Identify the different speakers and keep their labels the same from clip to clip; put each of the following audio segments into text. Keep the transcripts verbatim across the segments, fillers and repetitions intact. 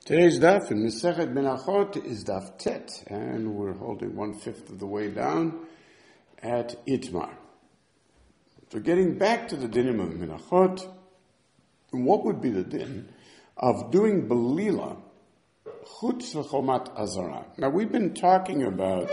Speaker 1: Today's daf in Masechet Menachot is daf Tet, and we're holding one-fifth of the way down at Itmar. So getting back to the dinim of Menachot, what would be the din of doing Belila chutz v'chomat azara? Now we've been talking about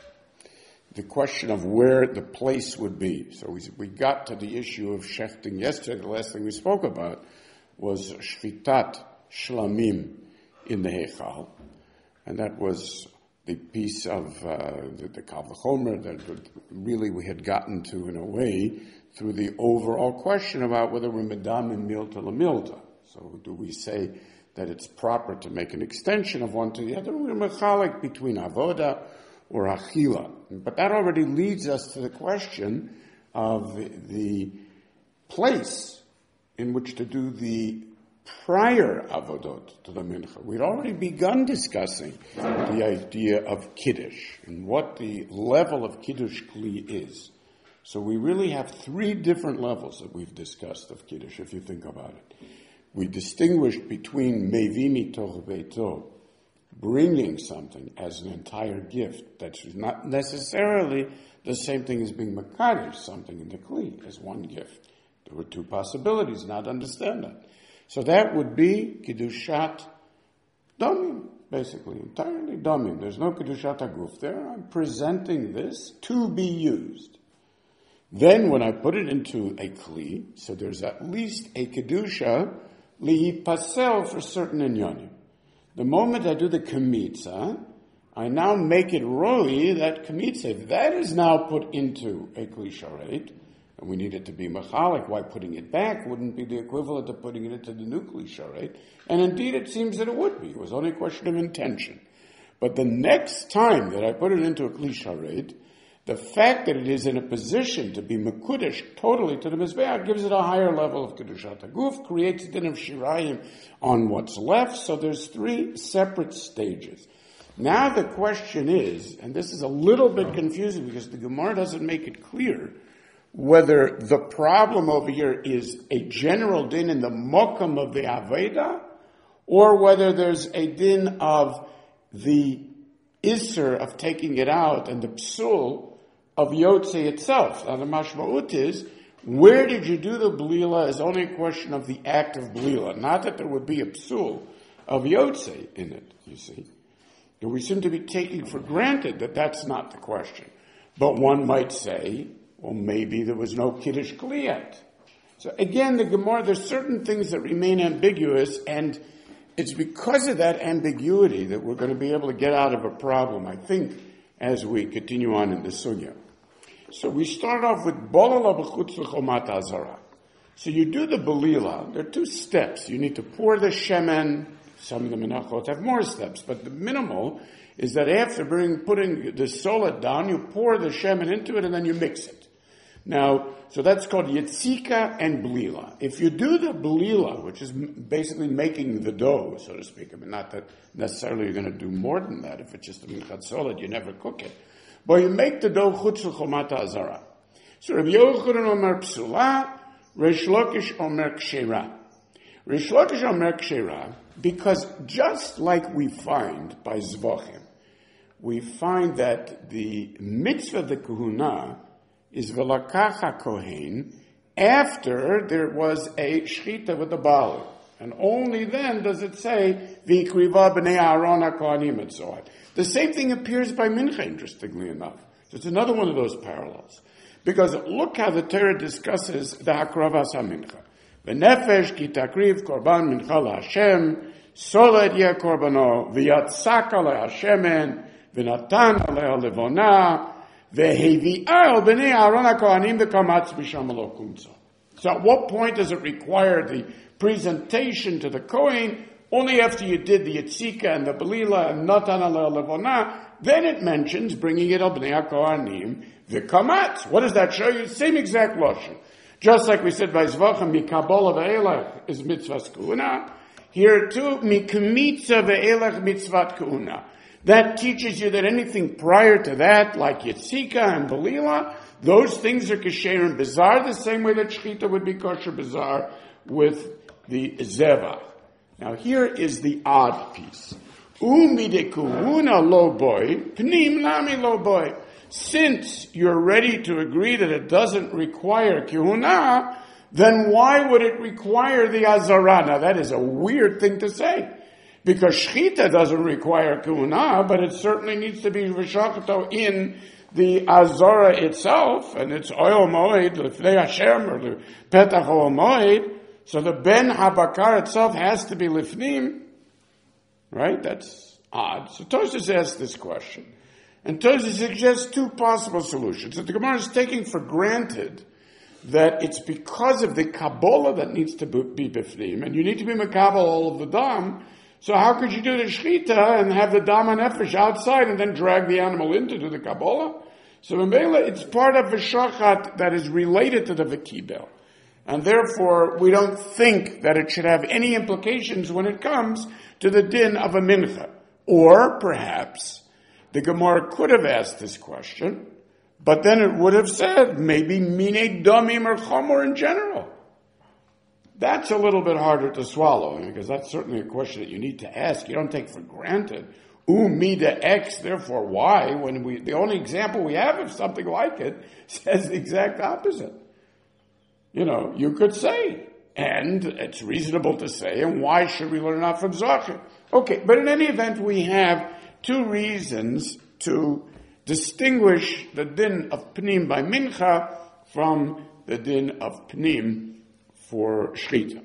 Speaker 1: the question of where the place would be. So we, we got to the issue of shechting yesterday. The last thing we spoke about was shvitat shlamim in the Heichal, and that was the piece of uh, the, the Kal V'chomer that really we had gotten to in a way through the overall question about whether we're medamim milta lemilta. So do we say that it's proper to make an extension of one to the other? We're mechalik between avoda or achila. But that already leads us to the question of the, the place in which to do the prior avodot to the mincha. We'd already begun discussing the idea of kiddush and what the level of kiddush kli is. So we really have three different levels that we've discussed of kiddush, if you think about it. We distinguished between mevimi toch beito, bringing something as an entire gift. That's not necessarily the same thing as being makadosh, something in the kli, as one gift. There were two possibilities, not understand that. So that would be Kiddushat Domim, basically, entirely Domim. There's no Kiddushat Aguf there. I'm presenting this to be used. Then when I put it into a Kli, so there's at least a Kiddusha Lihipasel for certain inyanim. The moment I do the Kemitza, I now make it roi, that Kemitza, that is now put into a Kli Sharet, and we need it to be machalik. Why putting it back wouldn't be the equivalent of putting it into the nuclear sharet? And indeed it seems that it would be. It was only a question of intention. But the next time that I put it into a kli sharet, the fact that it is in a position to be mekudesh totally to the mizbeach gives it a higher level of kedushat haguf, creates a din of shirayim on what's left. So there's three separate stages. Now the question is, and this is a little bit confusing because the Gemara doesn't make it clear, whether the problem over here is a general din in the mokam of the Aveda, or whether there's a din of the Isser of taking it out and the psul of Yotze itself. Now the mashma'ut is, where did you do the Belila is only a question of the act of Belila, not that there would be a psul of Yotze in it, you see. And we seem to be taking for granted that that's not the question. But one might say, well, maybe there was no Kiddush Kli yet. So again, the Gemara, there's certain things that remain ambiguous, and it's because of that ambiguity that we're going to be able to get out of a problem, I think, as we continue on in the Sugya. So we start off with Bolala b'chutz v'chomat azara. So you do the Belila. There are two steps. You need to pour the shemen. Some of the menachot have more steps, but the minimal is that after bring, putting the solid down, you pour the shemen into it and then you mix it. Now, so that's called Yitzika and Belila. If you do the Belila, which is basically making the dough, so to speak, I mean, not that necessarily you're going to do more than that. If it's just a minchat solid, you never cook it. But you make the dough chutz v'chomat azara. So Rabbi Yochanan omer psula, Reish Lakish omer kshera. Reish Lakish omer kshera, because just like we find by Zvachim, we find that the mitzvah of the kahuna is velakach kohen after there was a shchita with the Baal. And only then does it say, v'ikriva b'nei Aaron ha'kohanim and so on. The same thing appears by Mincha, interestingly enough. So it's another one of those parallels. Because look how the Torah discusses the hakravas ha'mincha. V'nefesh ki takriv korban mincha la'Hashem, soled yeh korbano, v'yatzaka la'Hashemen, v'natan aleha levona, so at what point does it require the presentation to the Kohen? Only after you did the Yitzika and the Belila and Natan aleh levona, then it mentions bringing it al b'nei HaKohanim, the kamatz. What does that show you? Same exact lashon. Just like we said by Zvachim, mikabol ve'elech is mitzvahs kuhuna. Here too, mikamitza ve'elech mitzvat kuhuna. That teaches you that anything prior to that, like Yitzika and Belila, those things are kasher and bizarre, the same way that Shechita would be kosher bizarre with the Zevach. Now here is the odd piece. Umide kuhuna lo boy, pnim nami lo boy. Since you're ready to agree that it doesn't require kuhuna, then why would it require the azara? Now that is a weird thing to say. Because shchita doesn't require kuhuna, but it certainly needs to be v'shachto in the azara itself, and it's oil moed, l'fnei Hashem, or the petach oil moed. So the ben habakar itself has to be lifnim, right? That's odd. So Tosfos asks this question, and Tosfos suggests two possible solutions. That the Gemara is taking for granted that it's because of the Kabbalah that needs to be bifnim, and you need to be makabel all of the dam. So how could you do the shchita and have the dam and nefesh outside and then drag the animal in to do the Kabbalah? So in Mela, it's part of the shachat that is related to the v'kibel. And therefore, we don't think that it should have any implications when it comes to the din of a mincha. Or, perhaps, the Gemara could have asked this question, but then it would have said, maybe mine domim or chomor in general. That's a little bit harder to swallow, because that's certainly a question that you need to ask. You don't take for granted. Umida X, therefore why, when we, the only example we have of something like it says the exact opposite. You know, you could say, and it's reasonable to say, and why should we learn out from Zachar? Okay, but in any event, we have two reasons to distinguish the din of Pnim by Mincha from the din of Pnim for Shchita.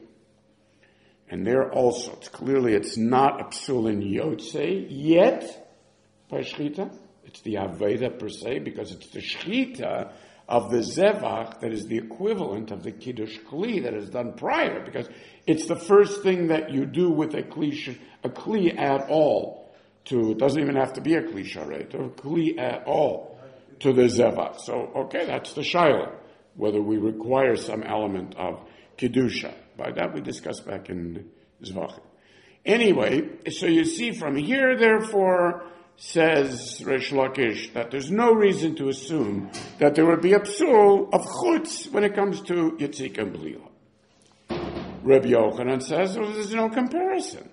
Speaker 1: And there also, it's clearly it's not a psulin yotze yet by Shchita. It's the Aveda per se, because it's the Shchita of the Zevach that is the equivalent of the Kiddush Kli that is done prior, because it's the first thing that you do with a Kli, a Kli at all. To, it doesn't even have to be a Kli Sharet, or a Kli at all to the Zevach. So, okay, that's the Shaila, whether we require some element of Kedusha. By that we discussed back in Zvachim. Anyway, so you see from here, therefore, says Reish Lakish, that there's no reason to assume that there would be a psul of chutz when it comes to Yitzik and Belila. Rabbi Yochanan says, well, there's no comparison.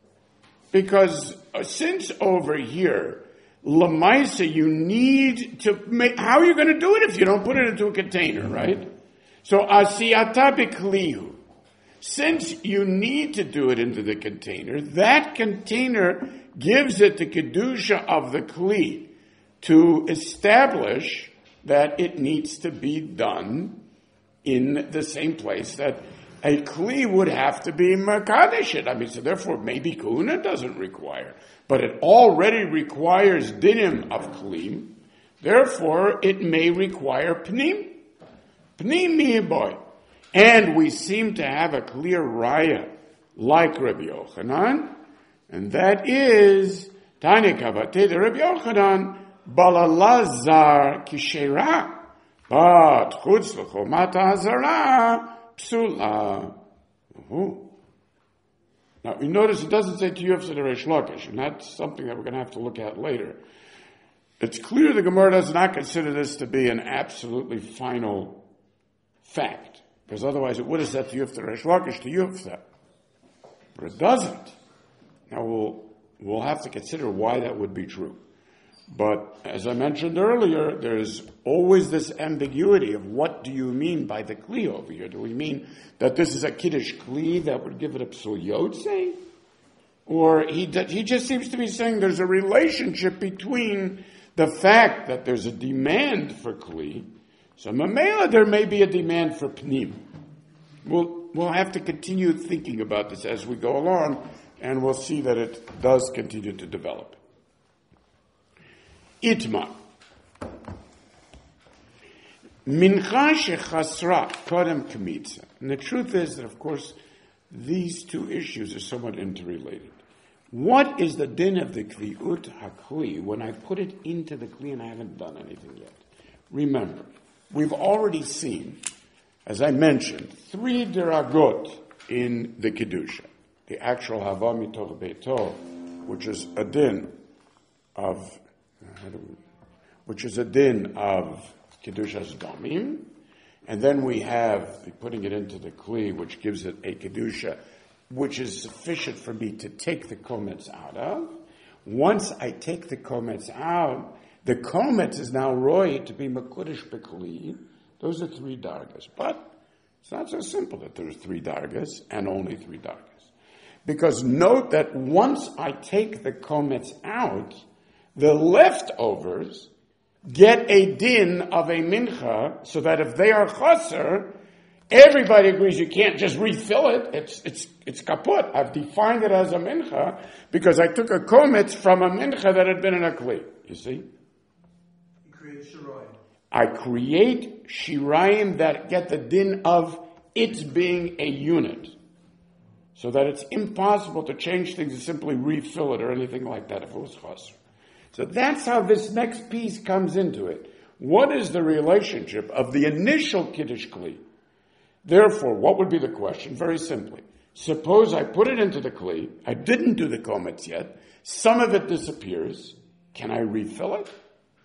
Speaker 1: Because uh, since over here, Lamaisa, you need to make, how are you going to do it if you don't put it into a container, right? So, asiyata b'klihu. Since you need to do it into the container, that container gives it the kedusha of the kli to establish that it needs to be done in the same place that a kli would have to be makadeshet. I mean, so therefore maybe kuna doesn't require, but it already requires dinim of kli. Therefore, it may require pnim. Pnim mi'boy. And we seem to have a clear raya, like Rabbi Yochanan, and that is, Tanya Kavateh, Rabbi Yochanan, Balalazar Kishera, but Chutz L'chomat HaZara, Psula. Now, you notice it doesn't say Tiyuf to the Reish Lakish, and that's something that we're going to have to look at later. It's clear the Gemara does not consider this to be an absolutely final fact. Because otherwise it would have said to Yufta Reish Lakish to Yufta. But it doesn't. Now we'll, we'll have to consider why that would be true. But as I mentioned earlier, there's always this ambiguity of what do you mean by the Kli over here? Do we mean that this is a Kiddush Kli that would give it a Psul Yotze? Or he, he just seems to be saying there's a relationship between the fact that there's a demand for Kli. So Mamela, there may be a demand for Pnim. We'll, we'll have to continue thinking about this as we go along, and we'll see that it does continue to develop. Itma. Mincha shechasra kodem kmitza. And the truth is that, of course, these two issues are somewhat interrelated. What is the din of the kliut hakli when I put it into the kli and I haven't done anything yet? Remember, we've already seen, as I mentioned, three deragot in the Kedusha. The actual Hava Mitoch Beito, which is a din of, which is a din of Kedushas Damim. And then we have the putting it into the Kli, which gives it a Kedusha which is sufficient for me to take the kometz out of. Once I take the kometz out, the kometz is now roy to be makudish b'kli. Those are three dargas. But it's not so simple that there are three dargas and only three dargas. Because note that once I take the kometz out, the leftovers get a din of a mincha, so that if they are chaser, everybody agrees you can't just refill it. It's it's it's kaput. I've defined it as a mincha because I took a kometz from a mincha that had been in a kli. You see?
Speaker 2: You create shirayim.
Speaker 1: I create shirayim that get the din of it being a unit. So that it's impossible to change things and simply refill it or anything like that if it was chaser. So that's how this next piece comes into it. What is the relationship of the initial kiddush kli? Therefore, what would be the question? Very simply. Suppose I put it into the kli, I didn't do the kometz yet, some of it disappears, can I refill it?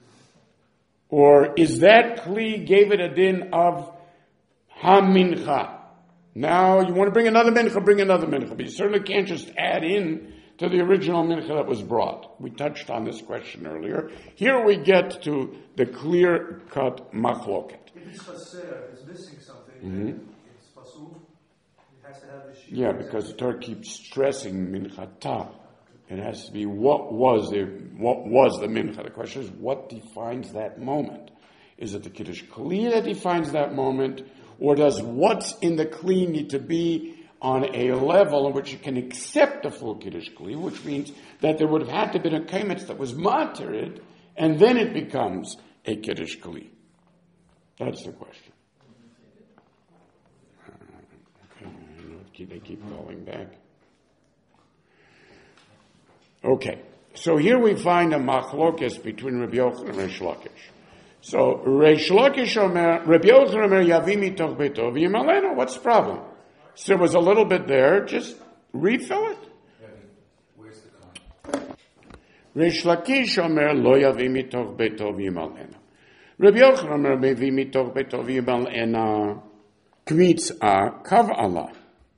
Speaker 1: Or is that kli gave it a din of ha-mincha? Now, you want to bring another mincha, bring another mincha, but you certainly can't just add in to the original mincha that was brought. We touched on this question earlier. Here we get to the clear-cut machloket.
Speaker 2: If it's chaser, if it's missing something,
Speaker 1: Mm-hmm.
Speaker 2: it's pasul, it has to have the shir.
Speaker 1: Yeah, because the Torah keeps stressing minchata. It has to be what was the what was the mincha. The question is, what defines that moment? Is it the kiddush kli that defines that moment, or does what's in the kli need to be on a level in which you can accept the full kiddush kli, which means that there would have had to be a kometz that was matered, and then it becomes a kiddush kli. That's the question. They keep calling back. Okay, so here we find a machlokes between Rabbi Yochanan and Reish Lakish. So Reish Lakish Omer, Rabbi Yochanan Omer Yavim mitoch beito v'yimalenu. What's the problem? So there was a little bit there. Just refill it.
Speaker 3: Where's the comment?
Speaker 1: Reish Lakish Omer lo yavim mitoch beito v'yimalenu. Rabbi Yochanan Omer yavim mitoch beito v'yimalenu. Kmitza kav Allah.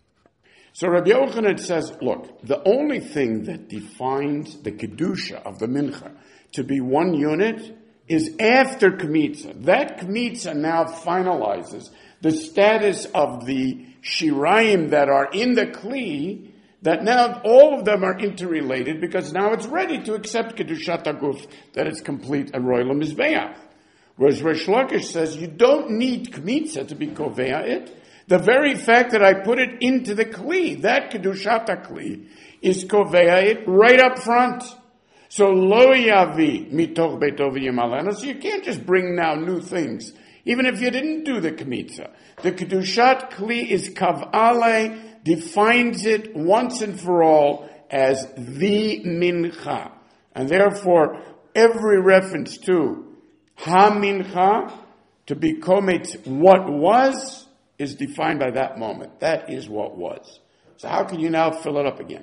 Speaker 1: So Rabbi Yochanan says, look, the only thing that defines the kedusha of the mincha to be one unit is after kmitza. That kmitza now finalizes the status of the shirayim that are in the kli, that now all of them are interrelated because now it's ready to accept kedushat haguf, that it's complete and royal mizbeach. Whereas Reish Lakish says you don't need kmitza to be kovea it. The very fact that I put it into the kli, that kedushat kli, is kovea it right up front. So lo yavi mitoch beito v'yimalenu. So you can't just bring now new things, even if you didn't do the kmitza. The kedushat kli is kav'ale, defines it once and for all as the mincha, and therefore every reference to ha mincha, to be kometz what was, is defined by that moment. That is what was. So how can you now fill it up again?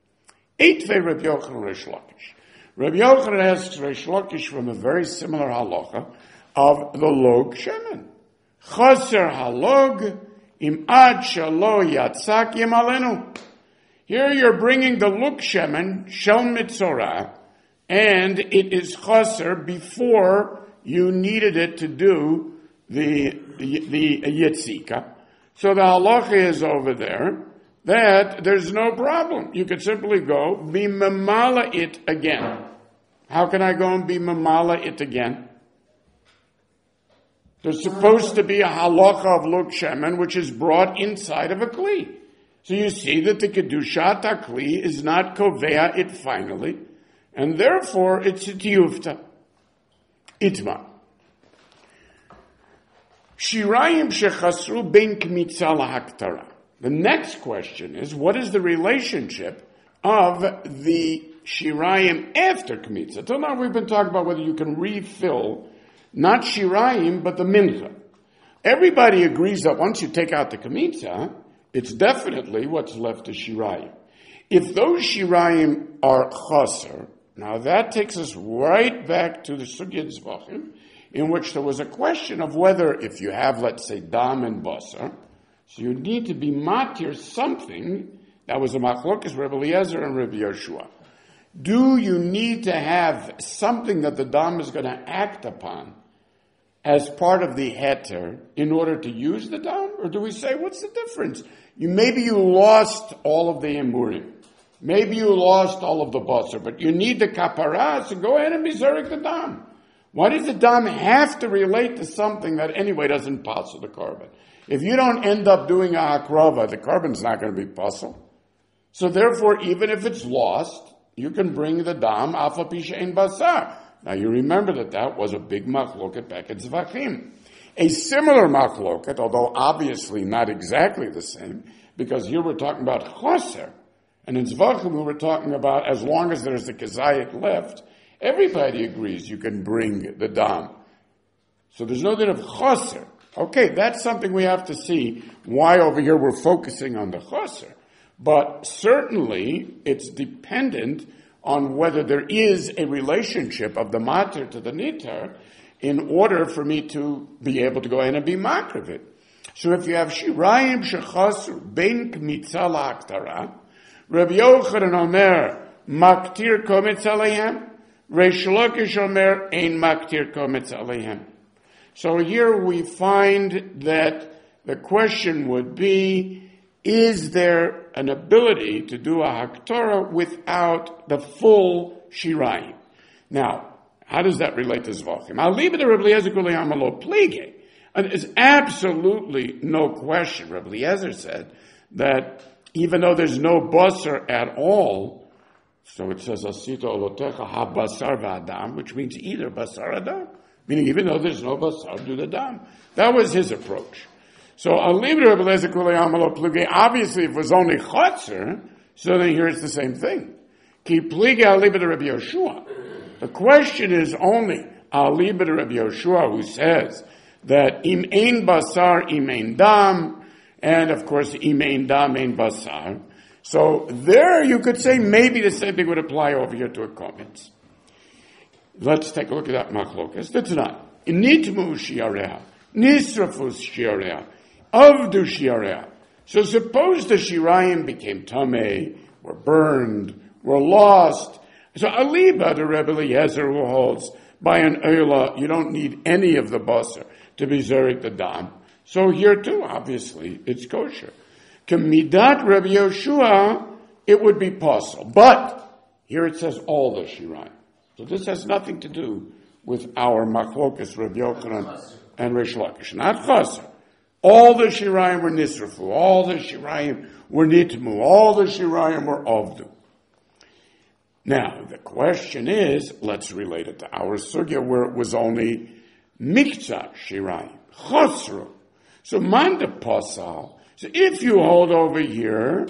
Speaker 1: Eitvei Rabbi Yochanan Reish Lakish. Rabbi Yochanan asks Reish Lakish from a very similar halacha of the log shemen. Chaser halog im ad shalo yatzak yimalenu. Here you're bringing the log shemen shel mitzorah, and it is chaser before you needed it to do the the, the yitzika. So the halacha is over there that there's no problem. You could simply go be mamala it again. How can I go and be mamala it again? There's supposed to be a halacha of luk shemen which is brought inside of a kli. So you see that the kedushat kli is not kovea it finally, and therefore it's a tiyufta. Itma. Shirayim shechasru ben kmitza lahaktara. The next question is, what is the relationship of the shirayim after kmitza? Till now we've been talking about whether you can refill not shirayim but the mincha. Everybody agrees that once you take out the kmitza, it's definitely what's left is shirayim. If those shirayim are chaser, now that takes us right back to the Sugya Zvachim, in which there was a question of whether, if you have, let's say, dam and basar, so you need to be matir something That was a machlokes, Rebbe Eliezer and Rebbe Yoshua. Do you need to have something that the dam is going to act upon as part of the heter in order to use the dam? Or do we say, what's the difference? You, maybe you lost all of the emurim. Maybe you lost all of the basar, but you need the kapara, so go ahead and be zarek the dam. Why does the dam have to relate to something that anyway doesn't pass with the carbon? If you don't end up doing a hakrava, the carbon's not going to be pasul. So therefore, even if it's lost, you can bring the dam alpha pisha basar. Now you remember that that was a big machloket back at Zvachim. A similar machloket, although obviously not exactly the same, because here we're talking about choser, and in Zvachim we were talking about as long as there's a kezayit left, everybody agrees you can bring the dam. So there's no need of choser. Okay, that's something we have to see why over here we're focusing on the choser. But certainly it's dependent on whether there is a relationship of the mater to the nitar in order for me to be able to go in and be makrivit. So if you have shirayim shechasru ben kmitza la'aktara, Rabbi Yochanan Omer maktir kometz aleihem, Reish Lakish Omer ein maktir kometz aleihem. So here we find that the question would be, is there an ability to do a haktorah without the full shirayim? Now, how does that relate to Zvachim? I'll leave it to Rabbi Eliezer Kulayam Lo Plige. And there's absolutely no question. Rabbi Eliezer said that even though there's no basar at all, so it says Asita Olotecha ha basar v'adam, which means either basar adam, meaning even though there's no basar, do the dam. That was his approach. So I'll leave it to Rabbi Eliezer Kulayam Lo Plige. Obviously, if it was only chotzer, so then here it's the same thing. Ki Plige, I'll leave it to Rabbi Yoshua. The question is only, I'll leave it to Rabbi Yoshua, who says that im ein basar, im ein dam, and of course, im ein dam, ein basar. So there you could say maybe the same thing would apply over here to a comment. Let's take a look at that machlokas. That's not. Nitmu shiareha, nisrafus shiareha, avdu shiareha. So suppose the shirayim became tameh, were burned, were lost. So aliba, the Rebbe Eliezer, who holds by an oila, you don't need any of the basar to be zerik the dam. So here too, obviously, it's kosher. Kamidat Rebbe Yoshua, it would be possible. But here it says all the shirayim. So this has nothing to do with our machlokas, Rebbe Yochanan and Reish Lakish. Not chaser. All the shirayim were nisrafu. All the shirayim were nitmu. All the shirayim were avdu. Now, the question is, let's relate it to our sugya where it was only mikza shirayim, chosru. So manda pasal. So if you hold over here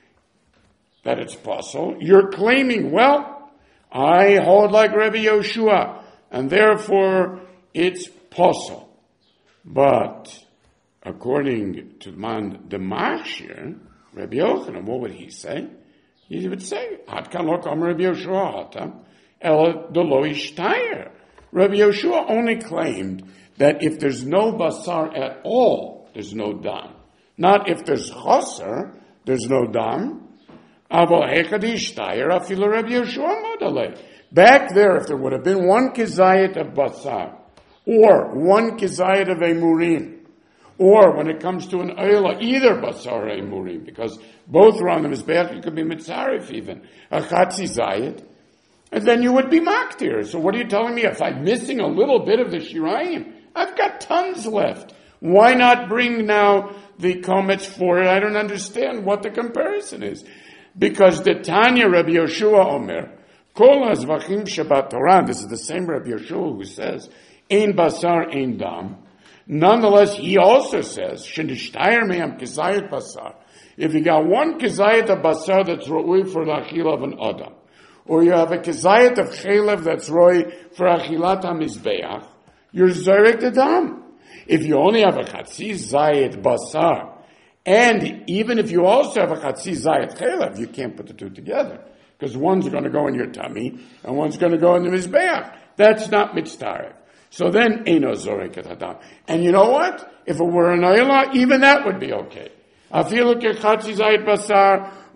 Speaker 1: that it's pasal, you're claiming, well, I hold like Rebbe Yoshua, and therefore it's pasal. But according to man the mashir, Rebbe Yochanan, what would he say? He would say, Ad kan lo kam Rabbi Yoshua hatam, ela de lo ishtayer. Rabbi Yoshua only claimed that if there's no basar at all, there's no dam. Not if there's chaser, there's no dam. Avo hekad ishtayer afilu Rabbi Yoshua modale. Back there, if there would have been one kizayit of basar, or one kizayit of emurim, or when it comes to an oila, either basar or emurim, because both are on the mizbeach, you could be mitzarif even, a chatzi zayit, and then you would be maktir. So what are you telling me? If I'm missing a little bit of the shirayim, I've got tons left. Why not bring now the komets for it? I don't understand what the comparison is. Because the Tanya Rabbi Yoshua Omer, Kol hazvachim Shabbat Torah, this is the same Rabbi Yoshua who says, Ein basar, ein dam. Nonetheless, he also says, Shenishtayer me'am kizayit basar. If you got one kizayit of basar that's roi for the achila of an adam, or you have a kizayit of chelev that's roi for achilat hamizbeach, you're zarek the dam. If you only have a chatzi zayit basar, and even if you also have a chatzi zayit chelev, you can't put the two together, because one's going to go in your tummy, and one's going to go in the mizbeach. That's not mitztaref. So then, Eino Zorek et Hadam. And you know what? If it were an oila, even that would be okay. Afilu kechatzi zayit basar,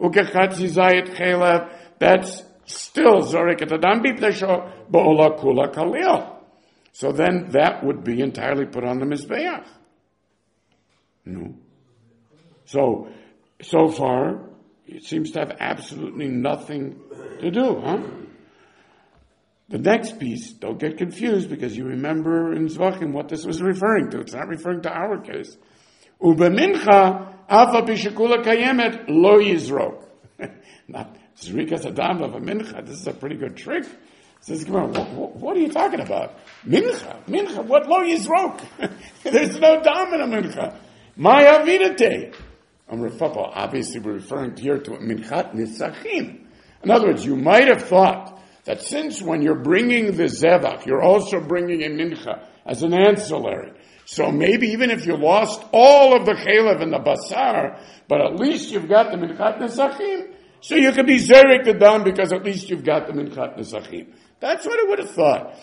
Speaker 1: ukechatzi zayit chelev, that's still zorek et adam b'pnei ba'ola kula kalil. So then that would be entirely put on the mizbeach. No. So, so far, it seems to have absolutely nothing to do, huh? The next piece, don't get confused because you remember in Zvachim what this was referring to. It's not referring to our case. Ubemincha, alpha bishakula kayemet, lo yizrok. Not zrikas adam of a mincha. This is a pretty good trick. Says, come on, what, what are you talking about? Mincha, mincha, what lo yizrok? There's no dam in a mincha. Maya vidate. Obviously, we're referring here to minchat nisachim. In other words, you might have thought that since when you're bringing the zevach, you're also bringing a mincha as an ancillary. So maybe even if you lost all of the chelev and the basar, but at least you've got the minchat nisachim, so you can be zerek the dam because at least you've got the minchat nisachim. That's what I would have thought.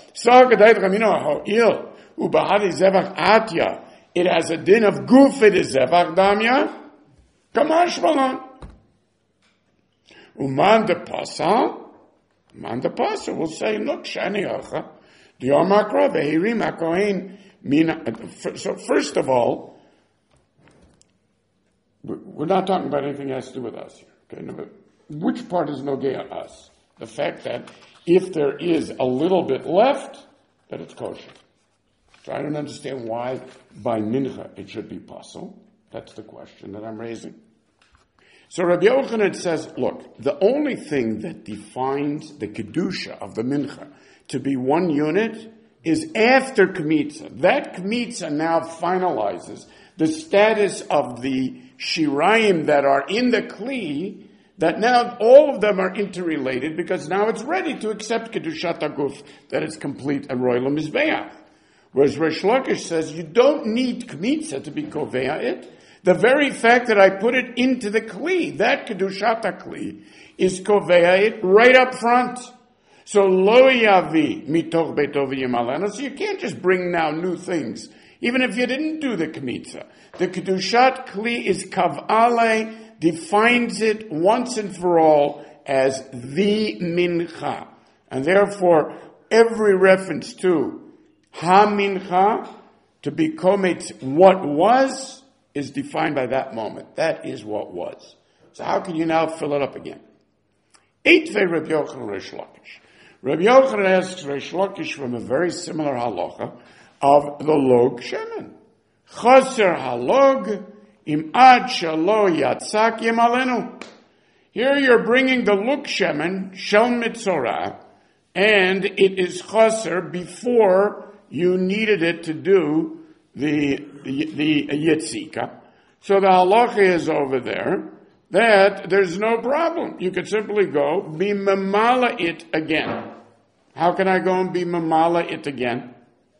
Speaker 1: It has a din of gufid zevach damya. Kamash malan. Uman de pasal. Man de pasal will say, look, shani acha. Dior makra vehirim hakohen mina. So first of all, we're not talking about anything that has to do with us here. Okay, no, but which part is nogea us? The fact that if there is a little bit left, that it's kosher. So I don't understand why by mincha it should be pasal. That's the question that I'm raising. So Rabbi Yochanan says, look, the only thing that defines the kedusha of the mincha to be one unit is after kmitza. That kmitza now finalizes the status of the shirayim that are in the kli, that now all of them are interrelated because now it's ready to accept kedushat haguf, that it's complete a royal mizbeach. Whereas Reish Lakish says you don't need kmitza to be kovea it. The very fact that I put it into the kli, that kedushat kli, is kovea it right up front. So lo yavi mitoch beito v'yimalena. So you can't just bring now new things, even if you didn't do the kmitza. The kedushat kli is kavale, defines it once and for all as the mincha, and therefore every reference to ha mincha, to be komet what was, is defined by that moment. That is what was. So how can you now fill it up again? Eitvei Rabbi Yochanan Reish Lakish. Rabbi Yochanan asks Reish Lakish from a very similar halacha of the log shemen. Chaser halog im ad shalo yatzak yemalenu. Here you're bringing the log shemen shel mitzorah, and it is chaser before you needed it to do the the, the yitzika. So the halacha is over there that there's no problem. You could simply go be mamala it again. How can I go and be mamala it again?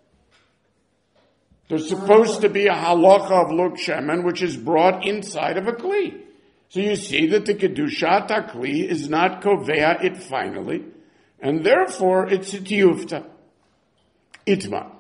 Speaker 1: There's supposed to be a halacha of luk shemen which is brought inside of a kli. So you see that the kedushat kli is not kovea it finally, and therefore it's a tiyufta. Itma.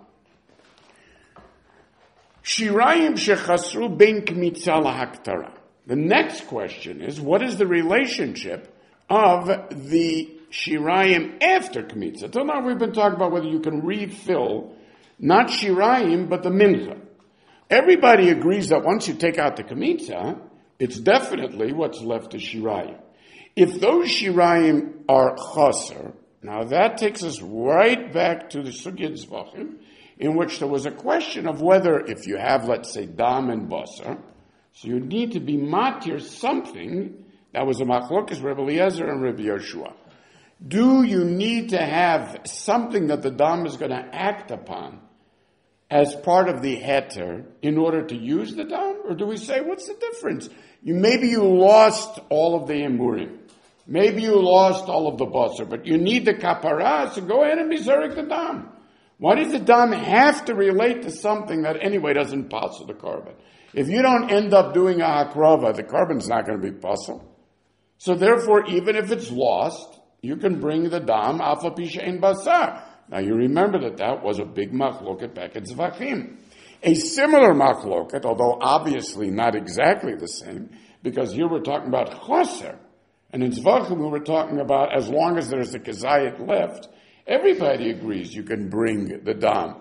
Speaker 1: Shirayim shechasru ben kmitza lahaktara. The next question is, what is the relationship of the shirayim after kmitza? Until now we've been talking about whether you can refill not shirayim but the mincha. Everybody agrees that once you take out the kmitza, it's definitely what's left is shirayim. If those shirayim are chaser, now that takes us right back to the Sugya Zvachim, in which there was a question of whether, if you have, let's say, dam and basar, so you need to be matir something. That was a machlokas Rebbe Eliezer and Rebbe Yeshua. Do you need to have something that the dam is going to act upon as part of the heter in order to use the dam? Or do we say, what's the difference? You, maybe you lost all of the emurim. Maybe you lost all of the basar, but you need the kapara, so go ahead and be zarek the dam. Why does the dam have to relate to something that anyway doesn't pass with the carbon? If you don't end up doing a hakrava, the carbon's not going to be pasul. So therefore, even if it's lost, you can bring the dam alpha pisha in basar. Now you remember that that was a big machloket back at Zvachim. A similar machloket, although obviously not exactly the same, because here we're talking about chaser. And in Zvachim, we were talking about as long as there's a Kazayat left, everybody agrees you can bring the dam.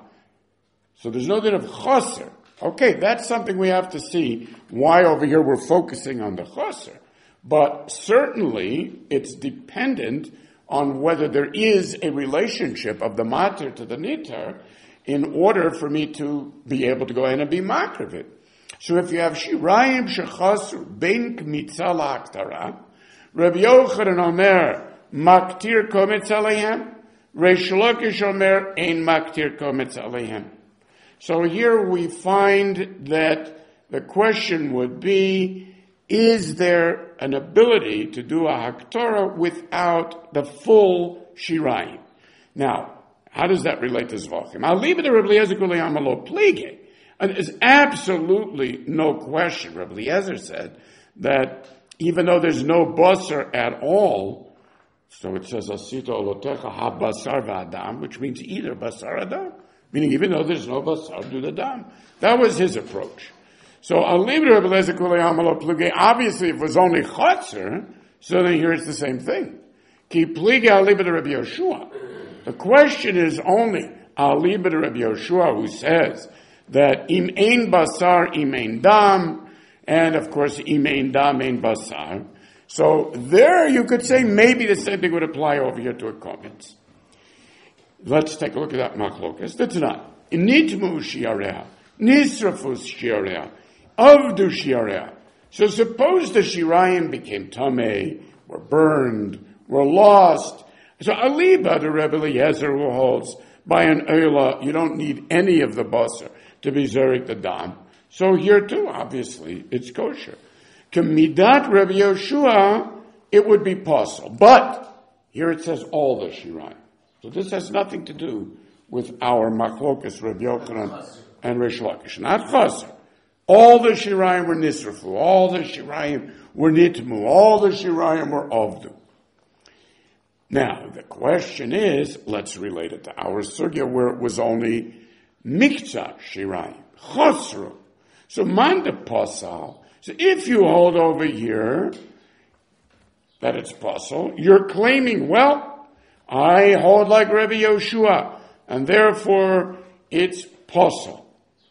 Speaker 1: So there's no din of Chaser. Okay, that's something we have to see why over here we're focusing on the Chaser. But certainly it's dependent on whether there is a relationship of the mater to the nitar in order for me to be able to go in and be makrivit. So if you have shirayim shechasru ben kmitza la'aktara, Rabbi Yochanan Omer maktir kometz aleihem, Reish Lakish Omer ein maktir kometz aleihem. So here we find that the question would be, is there an ability to do a haktorah without the full shirayim? Now, how does that relate to Zvachim? I'll leave it to Rabbi Eliezer Kuli Amalo Plige. And there's absolutely no question. Rabbi Eliezer said that even though there's no basar at all, so it says Asita Olotecha ha basar v'adam, which means either basar adam, meaning even though there's no basar, do the dam. That was his approach. So I'll leave it to Rabbi Eliezer Kuli Amalo Plige. Obviously, if it was only chotzer, so then here it's the same thing. Ki Plige, I'll leave it to Rabbi Yoshua. The question is only, I'll leave it to Rabbi Yoshua, who says that im ein basar, im ein dam, and of course, im ein dam, ein basar. So there you could say maybe the same thing would apply over here to a comment. Let's take a look at that machlokas. That's not. Nitmu shiarea, nisrafus shiarea, avdu shiarea. So suppose the shirayim became tamei, were burned, were lost. So aliba, the Rebbe Eliezer, who holds by an oila, you don't need any of the basar to be zerik the dam. So here too, obviously, it's kosher. Kamidat Rebbe Yoshua, it would be possible. But here it says all the shirayim. So this has nothing to do with our machlokas, Rebbe Yochanan and Reish Lakish. Not chaser. All the shirayim were nisrafu. All the shirayim were nitmu. All the shirayim were avdu. Now, the question is, let's relate it to our sugya where it was only mikcha shirayim, chosru. So manda pasal. So if you hold over here that it's pasal, you're claiming, well, I hold like Rebbe Yoshua, and therefore it's pasal.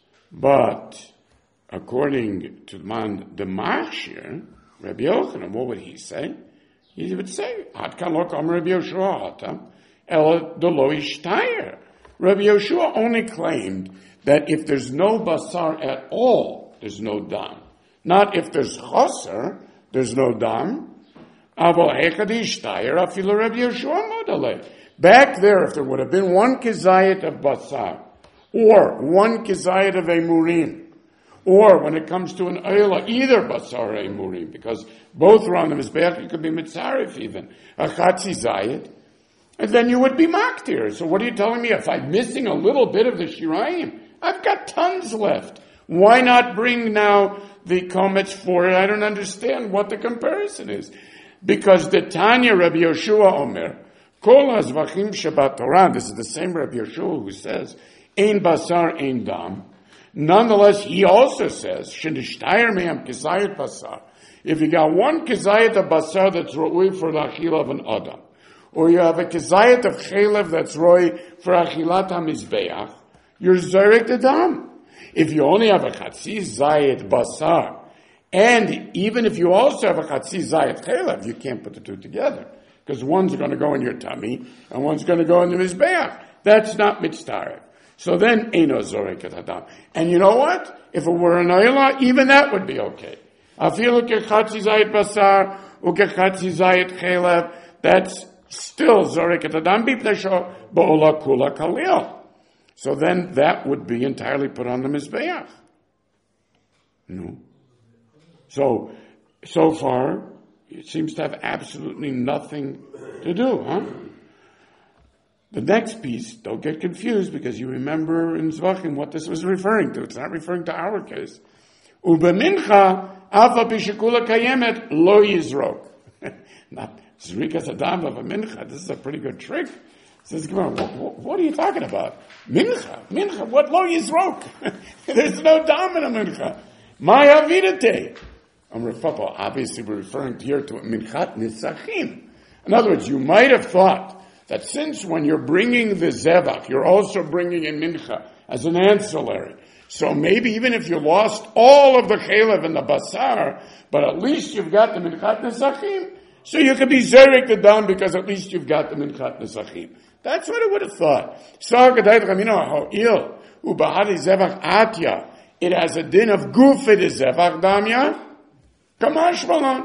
Speaker 1: But according to man the machshir, Rebbe Yochanan, what would he say? He would say, Ad kan lo kam Rabbi Yoshua hatam, ela delo ishtayer. Rabbi Yoshua only claimed that if there's no basar at all, there's no dam. Not if there's chaser, there's no dam. Aval hechad ishtayer afilu Rabbi Yoshua modale. Back there, if there would have been one kizayit of basar, or one kizayit of emurim, or when it comes to an oila, either basar or emurim, because both are on the mizbeach, you could be mitzarif even, a chatzi zayit, and then you would be maktir. So what are you telling me? If I'm missing a little bit of the shirayim, I've got tons left. Why not bring now the komets for it? I don't understand what the comparison is. Because the Tanya Rabbi Yoshua Omer, Kol hazvachim Shabbat Torah, this is the same Rabbi Yoshua who says, Ein basar, ein dam. Nonetheless, he also says, Shenishtayer me'am kizayit basar. If you got one kizayit of basar that's roi for the achila of an adam, or you have a kizayit of chelev that's roi for achilat hamizbeach, you're zarek the dam. If you only have a chatzi zayit basar, and even if you also have a chatzi zayit chelev, you can't put the two together, because one's going to go in your tummy, and one's going to go in the mizbeach. That's not mitztaref. So then, Eino Zorek et Hadam. And you know what? If it were an oila, even that would be okay. Afilu kechatzi zayit basar, ukechatzi zayit chelev, that's still Zorek et Hadam bipnesho ba'ola kula kalil. So then that would be entirely put on the mizbeach. No. So, so far, it seems to have absolutely nothing to do, huh? The next piece, don't get confused because you remember in Zvachim what this was referring to. It's not referring to our case. Ubemincha, alpha bishikula kayemet, lo yizrok. Not zrikas adam of a mincha. This is a pretty good trick. Says, come on, what, what are you talking about? Mincha, mincha, what lo yizrok? There's no dam in a mincha. My avidate. Amr Papa, obviously we're referring here to a Minchat Nisachim. In other words, you might have thought that since when you're bringing the Zevach, you're also bringing in Mincha as an ancillary. So maybe even if you lost all of the Chelev and the Basar, but at least you've got the Minchat Nisachim, so you could be Zerek the Dam because at least you've got the Minchat Nisachim. That's what I would have thought. It has a din of Gufid Zevach Damya. Kamash Malan.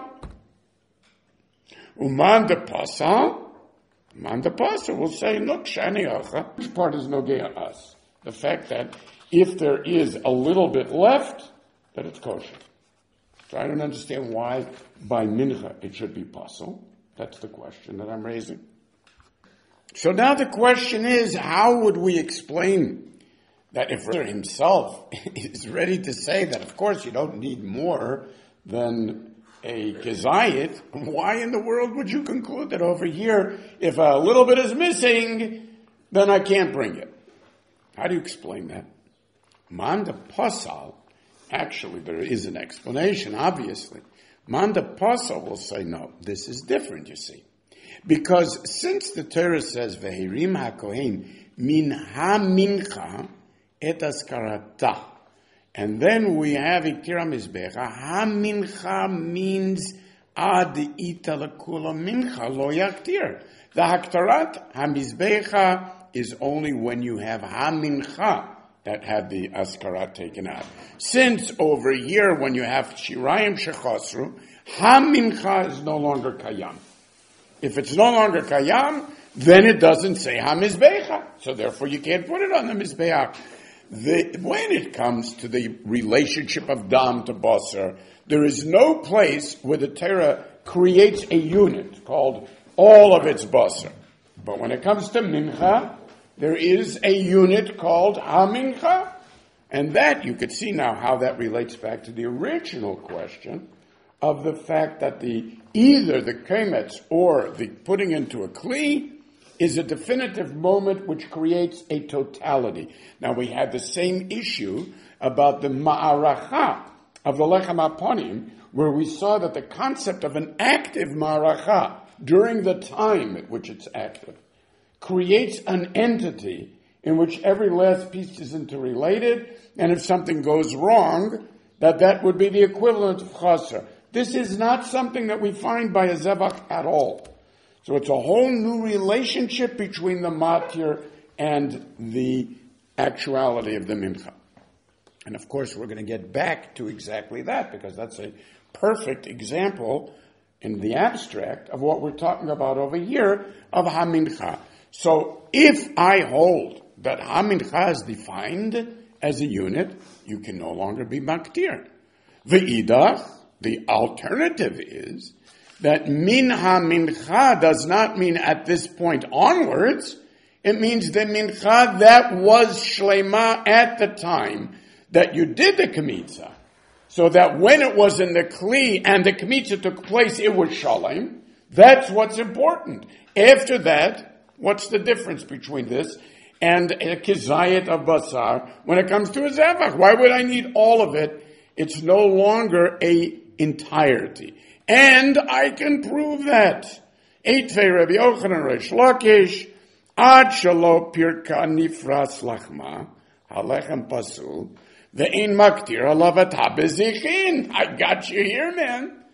Speaker 1: Uman de Pasal. Man de Pasal will say, look, Shani Acha. Which part is Nogea us? The fact that if there is a little bit left, that it's kosher. So I don't understand why by Mincha it should be Pasal. That's the question that I'm raising. So now the question is, how would we explain that if Rav himself is ready to say that, of course, you don't need more than a kezayit, why in the world would you conclude that over here, if a little bit is missing, then I can't bring it? How do you explain that? Manda Pasal, actually there is an explanation, obviously. Manda Pasal will say, no, this is different, you see. Because since the Torah says, Vehirim HaKohen min ha-mincha et askarata, and then we have Ikira Mizbecha, ha-mincha means ad ita lekula mincha lo yaktir. The haktarat ha-mizbecha is only when you have ha-mincha that had the askarat taken out. Since over here, when you have shirayim shechosru, ha-mincha is no longer kayam. If it's no longer kayam, then it doesn't say ha-mizbecha. So therefore you can't put it on the mizbeach. The, when it comes to the relationship of dam to basar, there is no place where the Torah creates a unit called all of its basar. But when it comes to mincha, there is a unit called ha-mincha. And that, you could see now how that relates back to the original question of the fact that the either the kemetz or the putting into a kli is a definitive moment which creates a totality. Now we had the same issue about the ma'aracha of the lechem haponim, where we saw that the concept of an active ma'aracha during the time at which it's active creates an entity in which every last piece is interrelated, and if something goes wrong, that that would be the equivalent of chaser. This is not something that we find by a zevach at all. So it's a whole new relationship between the matir and the actuality of the mincha. And of course we're going to get back to exactly that, because that's a perfect example in the abstract of what we're talking about over here of ha-mincha. So if I hold that ha-mincha is defined as a unit, you can no longer be maktir. V'idach, the alternative is that min ha-mincha does not mean at this point onwards. It means the mincha that was shlema at the time that you did the kmitza. So that when it was in the kli and the kmitza took place, it was shalem. That's what's important. After that, what's the difference between this and a kizayit of basar when it comes to a zevach? Why would I need all of it? It's no longer a entirety. And I can prove that. Eitvei Rabbi Yochanan Reish Lakish, Ad shelo pirka nifras lachma, halechem pasul, ve'ein maktir alavat ha-bezichin. I got you here, man.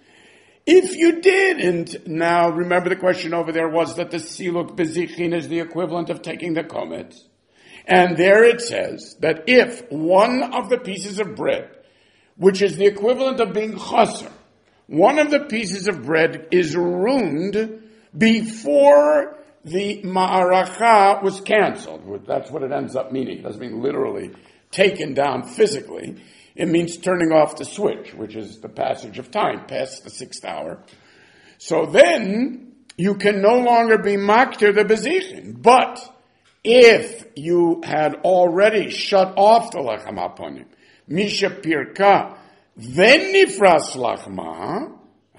Speaker 1: If you didn't, now remember the question over there was that the siluk bezichin is the equivalent of taking the komet. And there it says that if one of the pieces of bread, which is the equivalent of being chaser, one of the pieces of bread is ruined before the ma'aracha was canceled. That's what it ends up meaning. It doesn't mean literally taken down physically. It means turning off the switch, which is the passage of time, past the sixth hour. So then, you can no longer be maktir the bezichin. But, if you had already shut off the lechem haponim, misha pirka, then nifras lachma,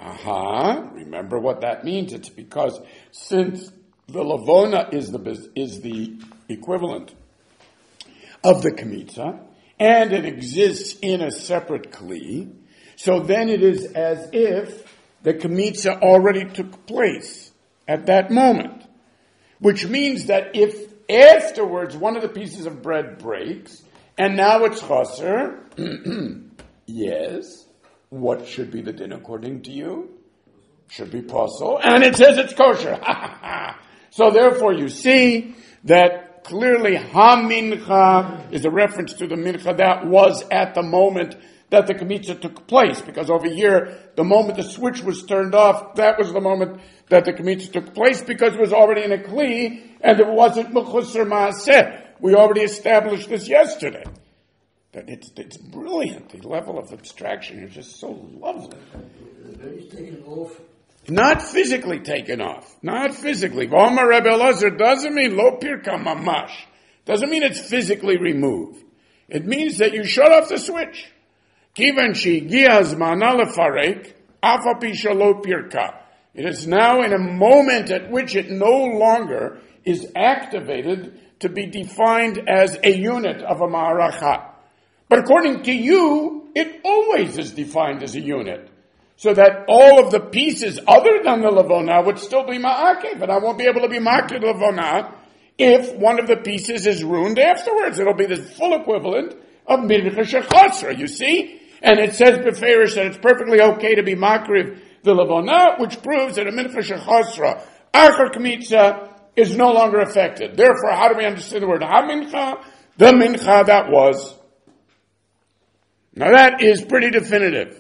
Speaker 1: aha, remember what that means. It's because since the lavona is the, is the equivalent of the kmitza, and it exists in a separate kli, So then it is as if the Kemitza already took place at that moment. Which means that if afterwards one of the pieces of bread breaks, and now it's chaser, yes, what should be the din according to you? Should be posel, and it says it's kosher. So therefore you see that clearly ha-mincha is a reference to the mincha that was at the moment that the Kemitza took place, because over here, the moment the switch was turned off, that was the moment that the Kemitza took place, because it was already in a kli, and it wasn't mechusar maaseh. We already established this yesterday. But it's, it's brilliant. The level of abstraction is just so lovely.
Speaker 3: The baby's taken off.
Speaker 1: Not physically taken off. Not physically. V'omar Rebbe Elazar doesn't mean lo pirka mamash. Doesn't mean it's physically removed. It means that you shut off the switch. Kivan she'giya zmana lefarek, af al pi shelo pirka. It is now in a moment at which it no longer is activated to be defined as a unit of a ma'aracha. But according to you, it always is defined as a unit. So that all of the pieces other than the levona would still be ma'akev, but I won't be able to be ma'akev levona if one of the pieces is ruined afterwards. It'll be the full equivalent of mincha shechasra, you see? And it says beferish that it's perfectly okay to be ma'akev the levona, which proves that a mincha shechasra, achar kmitza, is no longer affected. Therefore, how do we understand the word ha-mincha? The mincha that was. Now that is pretty definitive.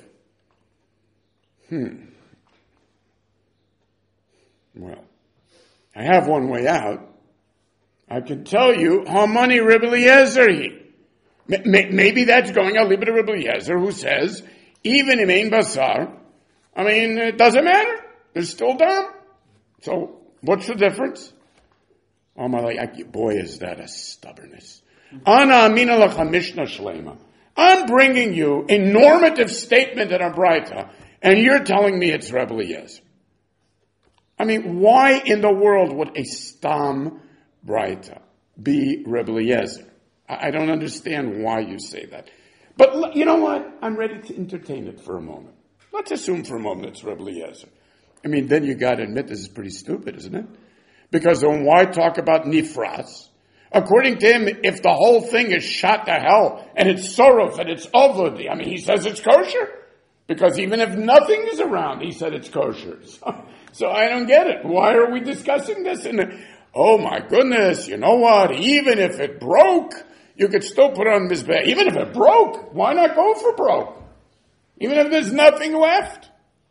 Speaker 1: Hmm. Well, I have one way out. I can tell you how many Rebbe Eliezer he. Maybe that's going a little bit of Rebbe Eliezer who says, even in Ein Basar, I mean, it doesn't matter. They're still dumb. So, what's the difference? Oh my, boy, is that a stubbornness. Ana amina lacha mishnah shlema. I'm bringing you a normative statement in a Braita, and you're telling me it's Rebbe Eliezer. I mean, why in the world would a stam Braita be Rebbe Eliezer? I don't understand why you say that. But you know what? I'm ready to entertain it for a moment. Let's assume for a moment it's Rebbe Eliezer. I mean, then you got to admit this is pretty stupid, isn't it? Because then why talk about nifras? According to him, if the whole thing is shot to hell, and it's sorov, and it's ovud, I mean, he says it's kosher. Because even if nothing is around, he said it's kosher. So, so I don't get it. Why are we discussing this? And oh my goodness, you know what? Even if it broke, you could still put it on mizbeh. Even if it broke, why not go for broke? Even if there's nothing left.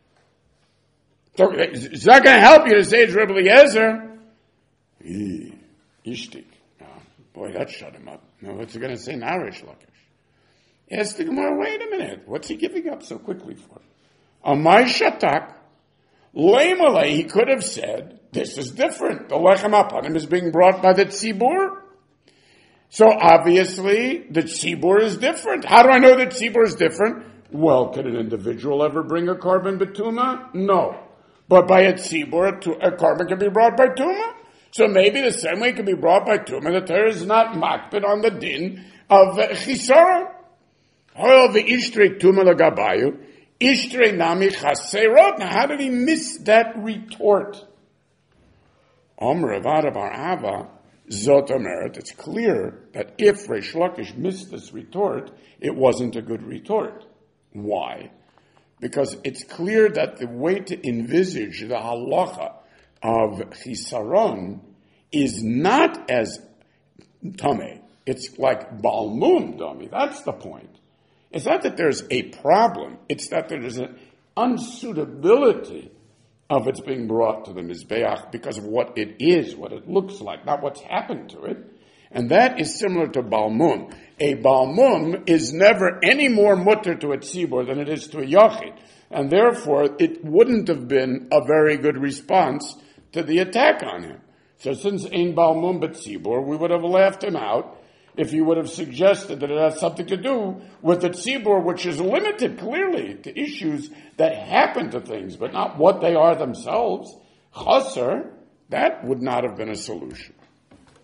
Speaker 1: So it's not going to help you to say it's Rebbe Eliezer. Ishtik. Boy, that shut him up. Now, what's he going to say now, Rish Lakish? Ask the Gemara, wait a minute. What's he giving up so quickly for? Amai shatak, lemale, he could have said, this is different. The lechem apanim is being brought by the tzibur. So obviously, the tzibur is different. How do I know that tzibur is different? Well, could an individual ever bring a carbon betuma? No. But by a tzibur, a carbon can be brought by tuma. So maybe the same way it can be brought by tuma, the Torah is not makbid on the din of chisara. Hoil the ishtre tuma lagabayu, ishtre nami chaserot. Now, how did he miss that retort? Omer Avada bar Ava zot omeret. It's clear that if Reish Lakish missed this retort, it wasn't a good retort. Why? Because it's clear that the way to envisage the halacha of chisaron is not as tameh. It's like balmum dami. That's the point. It's not that there's a problem. It's that there is an unsuitability of its being brought to the mizbeach because of what it is, what it looks like, not what's happened to it. And that is similar to balmum. A balmum is never any more mutter to a tzibur than it is to a yachid. And therefore, it wouldn't have been a very good response to the attack on him. So since ein balmum but tzibur, we would have laughed him out if he would have suggested that it has something to do with the tzibur, which is limited clearly to issues that happen to things, but not what they are themselves. Chaser, that would not have been a solution.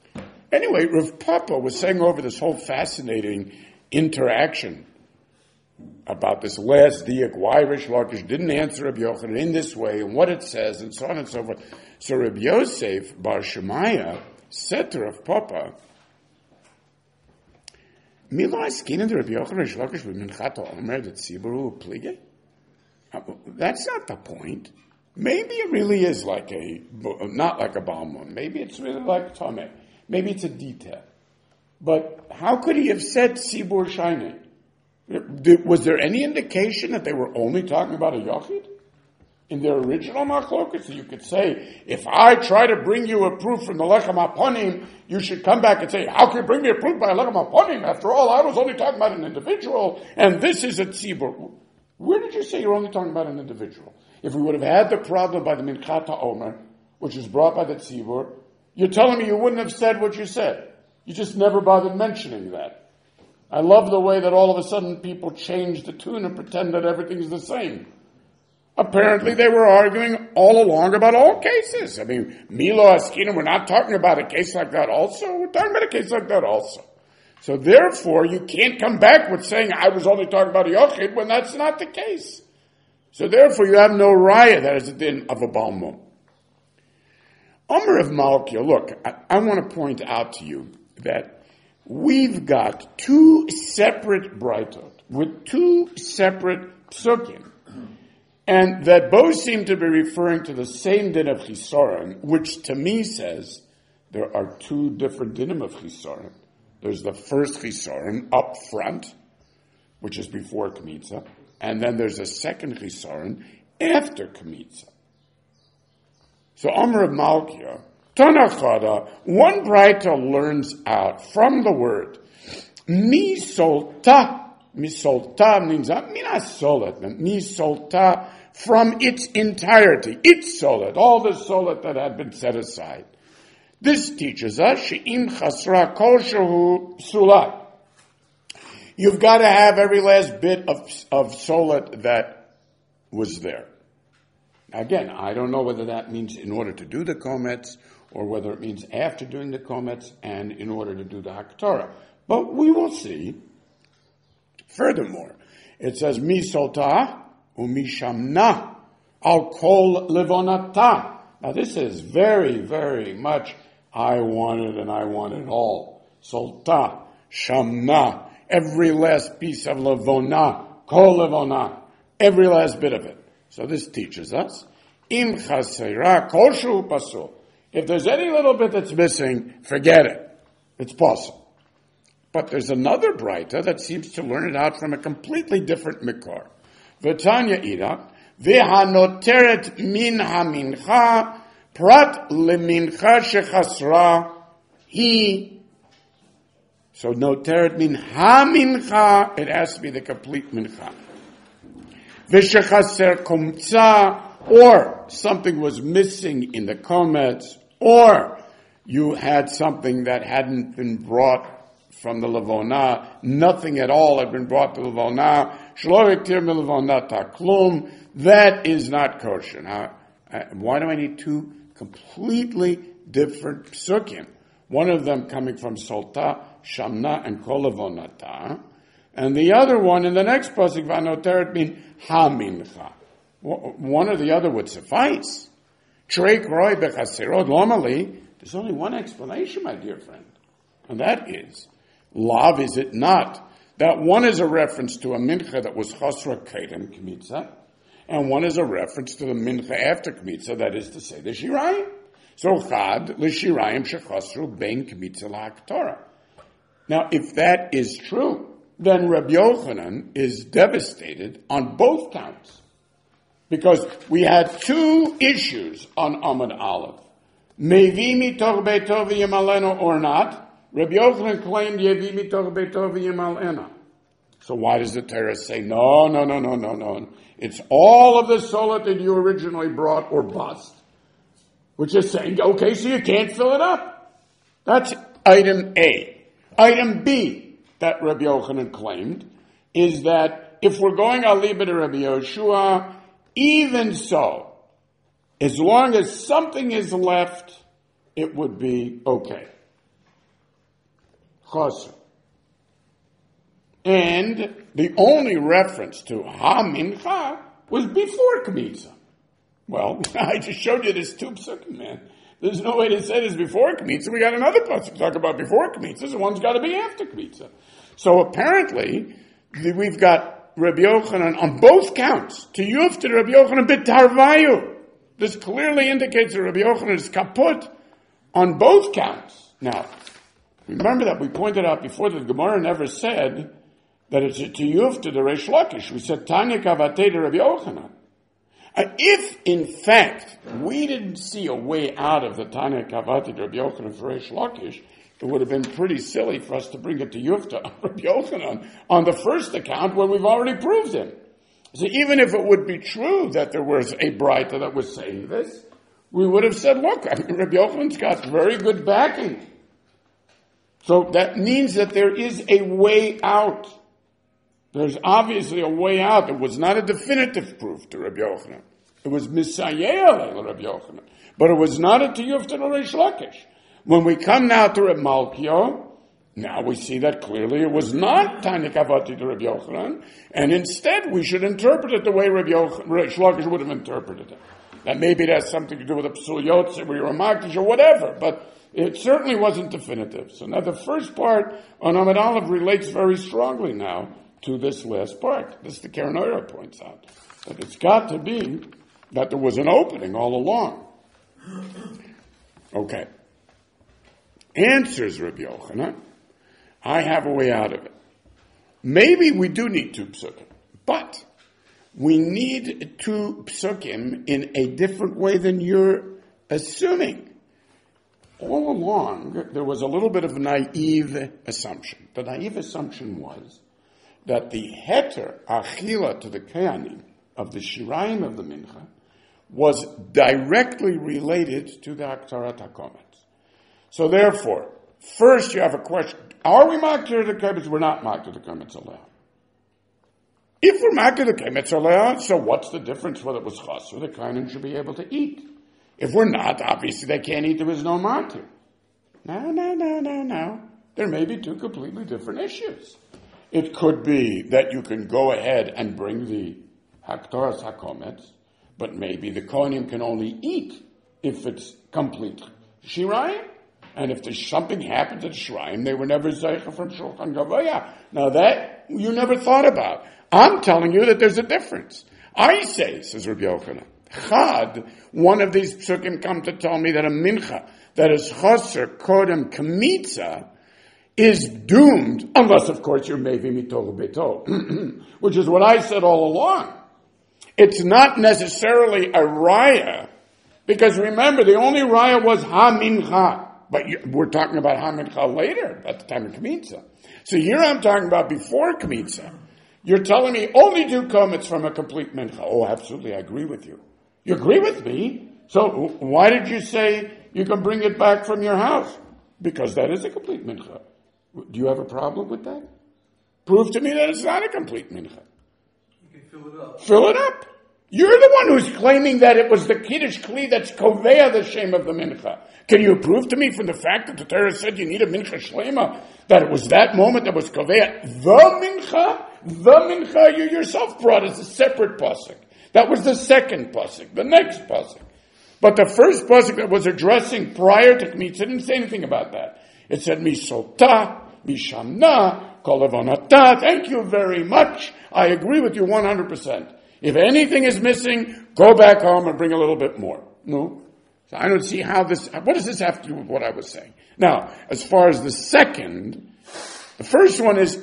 Speaker 1: Anyway, Rav Papa was saying over this whole fascinating interaction about this last diak, why Rish Lakish didn't answer Rabbi Yochanan in this way, and what it says, and so on and so forth. So Rabbi Yosef Bar Shemaya, setter of Papa, Milo Askinen to Rabbi Yochanan Rish Lakish b'minchat Omer that Tziburu plige. That's not the point. Maybe it really is like a, not like a Balmon. Maybe it's really like Tomei. Maybe it's a detail. But how could he have said Tzibur Shainei? Was there any indication that they were only talking about a Yochid? In their original machlokas, you could say, if I try to bring you a proof from the Lechem HaPonim, you should come back and say, how can you bring me a proof by a Lechem HaPonim? After all, I was only talking about an individual, and this is a tzibur. Where did you say you're only talking about an individual? If we would have had the problem by the Minchat HaOmer, which is brought by the tzibur, you're telling me you wouldn't have said what you said. You just never bothered mentioning that. I love the way that all of a sudden people change the tune and pretend that everything's the same. Apparently they were arguing all along about all cases. I mean, Milo Askina, we're not talking about a case like that also. We're talking about a case like that also. So therefore, you can't come back with saying, I was only talking about a Yochid, when that's not the case. So therefore, you have no raya that is a din of a Balmum. Omer of Malkia, look, I, I want to point out to you that we've got two separate Braitot with two separate psukim. And that both seem to be referring to the same din of chisaron, which to me says there are two different dinim of chisaron. There's the first chisaron up front, which is before kmitza, and then there's a second chisaron after kmitza. So Omer of Malkia, Tanachada, one Braita learns out from the word misolta. Misolta means minas solet, misolta from its entirety, its solet, all the solet that had been set aside. This teaches us she'im chasra kol shehu sulat. You've got to have every last bit of of solet that was there. Again, I don't know whether that means in order to do the komets or whether it means after doing the komets and in order to do the haktorah. But we will see. Furthermore, it says, Mi solta umishamna al kol levonata. Now this is very, very much, I wanted and I want it all. Solta, shamna, every last piece of levona, kol levona, every last bit of it. So this teaches us, im chasera koshu pasul. If there's any little bit that's missing, forget it. It's possible. But there's another Braita that seems to learn it out from a completely different mikor. V'tanya ida, v'hanoteret min hamincha, prat lemincha shechasra, he. So noteret min hamincha, it has to be the complete mincha. V'shechaser komtza, or something was missing in the komets, or you had something that hadn't been brought from the Levona, nothing at all had been brought to Levona. Shlo iktir mi Levona taklum. That is not kosher. Now, why do I need two completely different psukim? One of them coming from Solta, Shamna, and Kol Levonata, and the other one in the next pasuk, Vanoteret min Hamincha. One or the other would suffice. Treik roi bechasirot. Normally, there's only one explanation, my dear friend, and that is, Lav, is it not? That one is a reference to a mincha that was chasra kedem kmitza, and one is a reference to the mincha after kmitza, that is to say, the shirayim. So chad l'shirayim shechasru bein kmitza la'aktorah. Now, if that is true, then Rabbi Yochanan is devastated on both counts, because we had two issues on Amud Aleph: mevi mitoch beito v'yimalenu or not. Rabbi Yochanan claimed Yevi mitoch beito v'yimalena. So why does the Torah say, no, no, no, no, no, no. It's all of the solet that you originally brought or bust. Which is saying, okay, so you can't fill it up. That's item A. Item B that Rabbi Yochanan claimed is that if we're going aliba to Rabbi Yoshua, even so, as long as something is left, it would be okay. Chosr. And the only reference to ha-mincha was before Kmitza. Well, I just showed you this two psukim, man. There's no way to say this before Kmitza. We got another pasuk talk about before Kmitza. The one's got to be after Kmitza. So apparently, we've got Rabbi Yochanan on both counts. To yufta Rabbi Yochanan b'tarvayu. This clearly indicates that Rabbi Yochanan is kaput on both counts. Now, remember that we pointed out before that the Gemara never said that it's a tiyuf to the Reish Lakish. We said Tanya kavatei to Rabbi Yochanan. Uh, if, in fact, we didn't see a way out of the Tanya kavatei to Rabbi Yochanan for Reish Lakish, it would have been pretty silly for us to bring it to Yufta Rabbi Yochanan on the first account where we've already proved him. So even if it would be true that there was a Braita that was saying this, we would have said, look, I mean, Rabbi Yochanan's got very good backing. So that means that there is a way out. There's obviously a way out. It was not a definitive proof to Rabbi Yochanan. It was Misayeh to Rabbi Yochanan. But it was not a tiyuf to Reish Lakish. When we come now to Reb Malkiah, now we see that clearly it was not Tanya Kavati to Rabbi Yochanan, and instead we should interpret it the way Rabbi Reish Lakish would have interpreted it. That maybe it has something to do with a Psul Yotze or Ramakish or whatever, but it certainly wasn't definitive. So now the first part on Amud Aleph relates very strongly now to this last part. This the Keren Orah points out. That it's got to be that there was an opening all along. Okay. Answers Rabbi Yochanan, I have a way out of it. Maybe we do need two psukim, but we need two psukim in a different way than you're assuming. All along, there was a little bit of a naive assumption. The naive assumption was that the heter achila to the kayanim of the shirayim of the mincha was directly related to the Haktarat HaKometz. So therefore, first you have a question. Are we makter the Kometz? We're not makter the Kometz Aleh. If we're makter the Kometz Aleh, so what's the difference whether it was chas or the Kohanim should be able to eat? If we're not, obviously they can't eat, there is no makter. No, no, no, no, no. There may be two completely different issues. It could be that you can go ahead and bring the Haktaras HaKometz, but maybe the Kohanim can only eat if it's complete Shirayim. And if there's something happens at Shrine, they were never Zeicha from Shulchan Gavaya. Now that you never thought about. I'm telling you that there's a difference. I say, says Rabbi Yochanan, Chad, one of these psukim come to tell me that a mincha that is chaser, kodem, kamitza, is doomed, unless of course you're mevi mitol beto, which is what I said all along. It's not necessarily a raya, because remember, the only raya was ha-mincha. But you, we're talking about ha-mincha later, at the time of Kmitza. So here I'm talking about before Kmitza. You're telling me only do komets from a complete mincha. Oh, absolutely, I agree with you. You agree with me? So why did you say you can bring it back from your house? Because that is a complete mincha. Do you have a problem with that? Prove to me that it's not a complete mincha.
Speaker 2: You can fill it up.
Speaker 1: Fill it up. You're the one who's claiming that it was the Kiddush Kli that's koveya the shame of the mincha. Can you prove to me from the fact that the Torah said you need a mincha shlema, that it was that moment that was koveya the mincha? The mincha you yourself brought as a separate pasuk. That was the second pasuk, the next pasuk. But the first pasuk that was addressing prior to Kmitza didn't say anything about that. It said, Misota, Mishamna, Kolavanata. Thank you very much. I agree with you one hundred percent. If anything is missing, go back home and bring a little bit more. No. So I don't see how this, what does this have to do with what I was saying? Now, as far as the second, the first one is,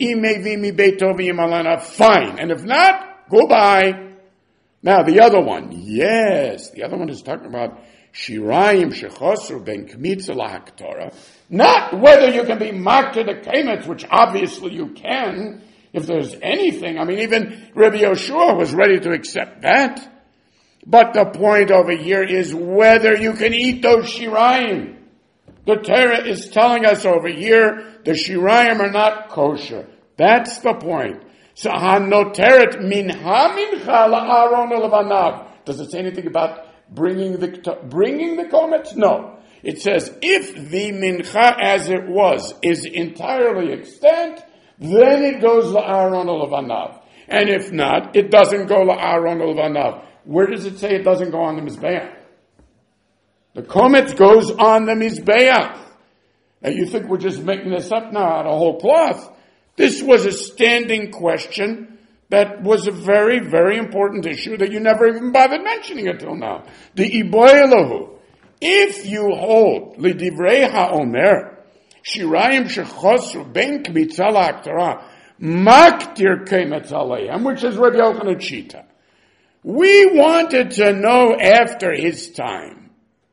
Speaker 1: fine. And if not, go by. Now, the other one, yes, the other one is talking about Shirayim Shechosru Ben Kmitza LaHaktorah. Not whether you can be makter the Kemetz, which obviously you can, if there's anything. I mean, even Rabbi Yoshua was ready to accept that. But the point over here is whether you can eat those Shirayim. The Torah is telling us over here, the Shirayim are not kosher. That's the point. So, hanoteret min ha-mincha la'aron levanav. Does it say anything about bringing the, bringing the komets? No. It says, if the mincha as it was is entirely extant, then it goes la'aron ulevanav. And if not, it doesn't go la'aron ulevanav. Where does it say it doesn't go on the Mizbeach? The kometz goes on the Mizbeach. Now you think we're just making this up now out of whole cloth. This was a standing question that was a very, very important issue that you never even bothered mentioning until now. The iboyelahu. If you hold lidivrei ha'omer, shirayim shechosru ben kmitza la'aktara, maktir kemetz aleihem, which is Rabbi Yochanan Shita. We wanted to know after his time,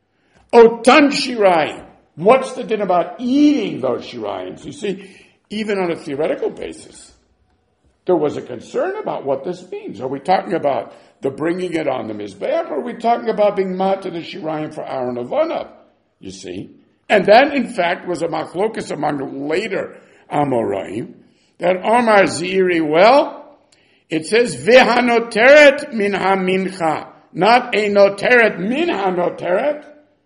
Speaker 1: otan shirayim, what's the din about eating those shirayim? You see, even on a theoretical basis, there was a concern about what this means. Are we talking about the bringing it on the Mizbeach, or are we talking about being mat to the shirayim for Aaron Avanav? You see? And that, in fact, was a machlokas among the later Amoraim, that Omar Ziri, well, it says, V'hanoteret min ha-mincha, not a noteret min ha-noteret.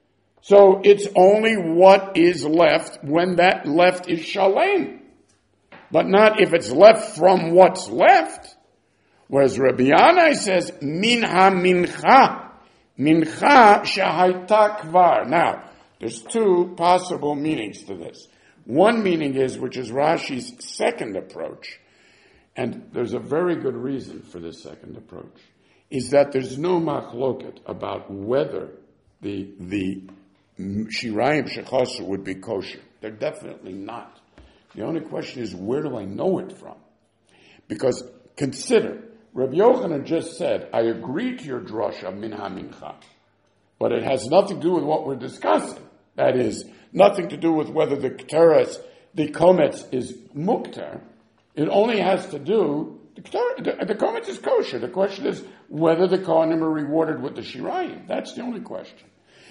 Speaker 1: So it's only what is left when that left is shalem, but not if it's left from what's left. Whereas Rabbi Yanai says, min ha-mincha, mincha shahayta kvar. Now, there's two possible meanings to this. One meaning is, which is Rashi's second approach, and there's a very good reason for this second approach, is that there's no machloket about whether the the shirayim shechosr would be kosher. They're definitely not. The only question is, where do I know it from? Because consider, Rabbi Yochanan just said, I agree to your drasha min ha-mincha, but it has nothing to do with what we're discussing. That is, nothing to do with whether the keteras, the kometz is muktar. It only has to do, the, the, the kometz is kosher. The question is whether the kohanim are rewarded with the shirayim. That's the only question.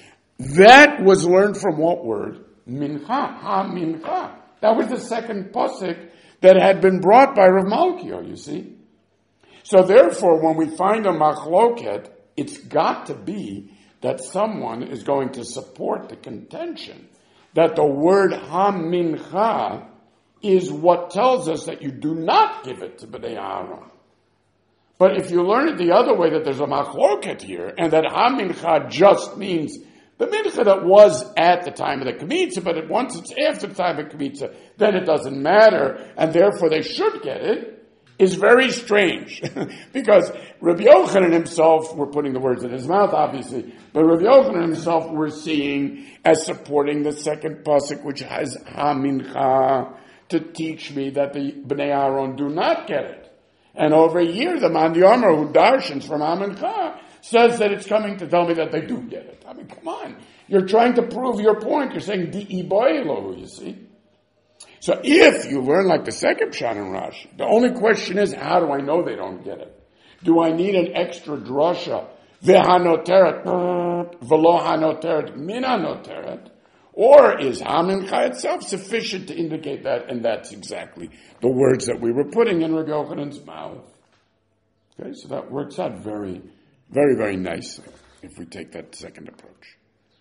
Speaker 1: That was learned from what word? Mincha, ha-mincha. That was the second pasuk that had been brought by Rav Malkiel, you see. So therefore, when we find a machloket, it's got to be that someone is going to support the contention that the word ha-mincha is what tells us that you do not give it to Bnei Aaron. But if you learn it the other way, that there's a machloket here, and that ha-mincha just means the mincha that was at the time of the kmitza, but once it's after the time of the kmitza, then it doesn't matter, and therefore they should get it, is very strange. Because Rabbi Yochanan himself, we're putting the words in his mouth, obviously, but Rabbi Yochanan himself we're seeing as supporting the second pasuk, which has ha-mincha, to teach me that the Bnei Aaron do not get it. And over here, the Man Yomer, who darshans from ha-mincha, says that it's coming to tell me that they do get it. I mean, come on. You're trying to prove your point. You're saying di'i boilo, you see. So if you learn like the second pshat in Rashi, the only question is, how do I know they don't get it? Do I need an extra drasha? Ve'hanoteret, v'lo hanoteret, min hanoteret? Or is ha-mincha itself sufficient to indicate that? And that's exactly the words that we were putting in Rabbi Yochanan's mouth. Okay, so that works out very, very, very nicely if we take that second approach.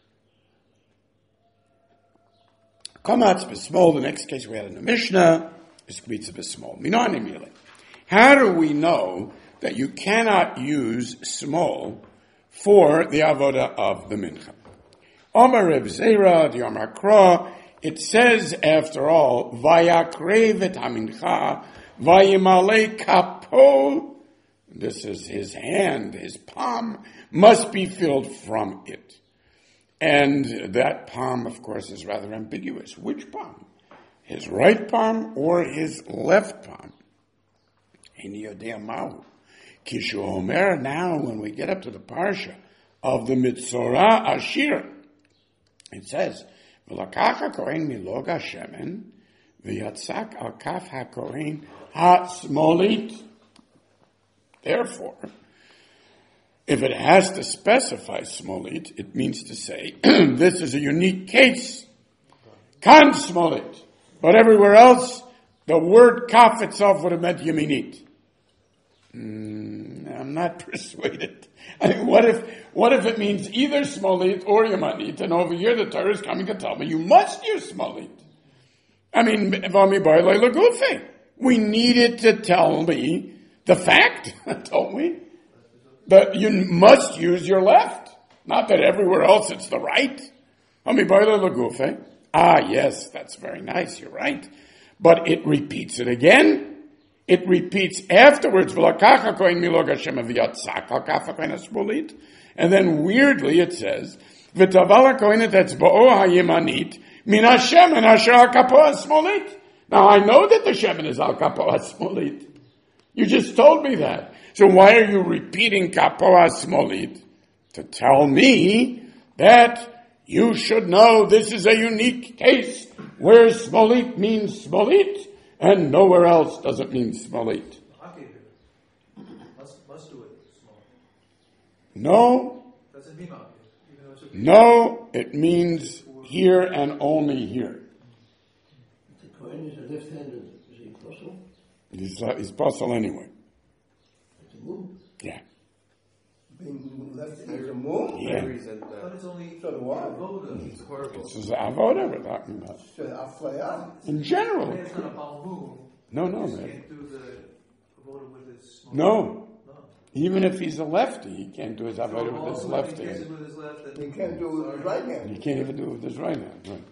Speaker 1: Komatz b'smol, the next case we had in the Mishnah, is kmitza b'smol. Minani mili. How do we know that you cannot use small for the avoda of the mincha? Omar Reb Zera, the Omar Kra, it says, after all, vayakrev et hamincha, vayimale kapo, this is his hand, his palm, must be filled from it. And that palm, of course, is rather ambiguous. Which palm? His right palm or his left palm? Ini yodea mahu. Kishu Omer, now when we get up to the parsha of the Mitzorah Ashir, it says, V'lakach ha-kohen milog ha-shemen, v'yatzak al kaf ha-kohen ha-smolit. Therefore, if it has to specify smolit, it means to say, this is a unique case. Kan smolit. But everywhere else, the word kaf itself would have meant yaminit. Mm, I'm not persuaded. I mean, what if, what if it means either smolit or yamanit, and over here the Torah is coming to tell me you must use smolit? I mean, We needed to tell me the fact, don't we? That you must use your left. Not that everywhere else it's the right. Ah, yes, that's very nice, you're right. But it repeats it again. It repeats afterwards. And then weirdly it says, now I know that the shemen is al kapoa smolit. You just told me that. So why are you repeating kapoa smolit? To tell me that you should know this is a unique case where smolit means smolit and nowhere else does it mean smolit.
Speaker 2: Must, must do it small.
Speaker 1: No.
Speaker 2: Doesn't mean makir.
Speaker 1: No, it means here and only here.
Speaker 3: The coin is a left-handed. Is he possible?
Speaker 1: He's, uh, he's possible anyway.
Speaker 3: It's a move.
Speaker 1: Yeah.
Speaker 4: Being left-handed is a move?
Speaker 1: Yeah.
Speaker 2: But it's only
Speaker 4: So do I.
Speaker 2: avoda. It's horrible.
Speaker 1: This is avoda we're talking about.
Speaker 4: So aflaya.
Speaker 1: In general.
Speaker 2: It's not a balmum.
Speaker 1: No, no,
Speaker 2: He
Speaker 1: man.
Speaker 2: can't do the avoda with his small.
Speaker 1: No.
Speaker 2: No.
Speaker 1: Even if he's a lefty, he can't do his
Speaker 2: So
Speaker 1: avoda with his
Speaker 2: also
Speaker 1: left
Speaker 2: if he gets
Speaker 1: hand.
Speaker 2: it with his left, then
Speaker 4: You can't do it with his right hand.
Speaker 1: You can't even do it with his right hand. Right.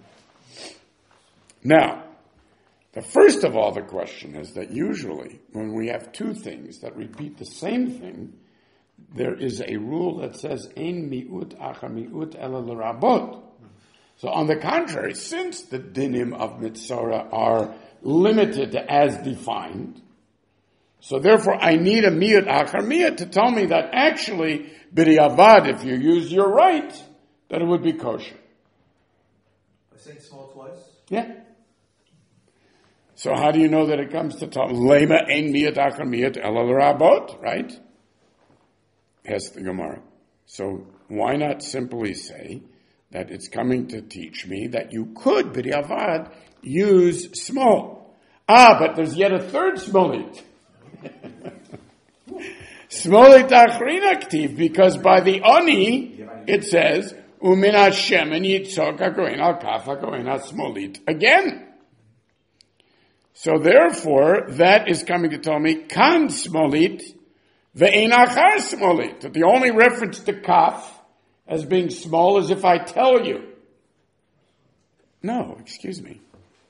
Speaker 1: Now, the first of all, the question is that usually when we have two things that repeat the same thing, there is a rule that says, Ein mi'ut achar mi'ut ela l'rabot. So on the contrary, since the dinim of Mitzora are limited to as defined, so therefore I need a mi'ut achar mi'ut to tell me that actually, b'diavad, if you use your right, that it would be kosher.
Speaker 2: I saying small twice.
Speaker 1: Yeah. So how do you know that it comes to talk? Lema ein mi'ut achar mi'ut ela l'rabot, right? Ask the Gemara. So why not simply say that it's coming to teach me that you could, b'diavad, use small. Ah, but there's yet a third smolit. Smolit achrina ktiv, because by the oni, it says, umin Hashem and yitzok hakohen al kaf hakohen ha-smolit. Again. So therefore, that is coming to tell me, kan smolit, ve'ein achar smolit. That the only reference to kaf as being small is if I tell you. No, excuse me.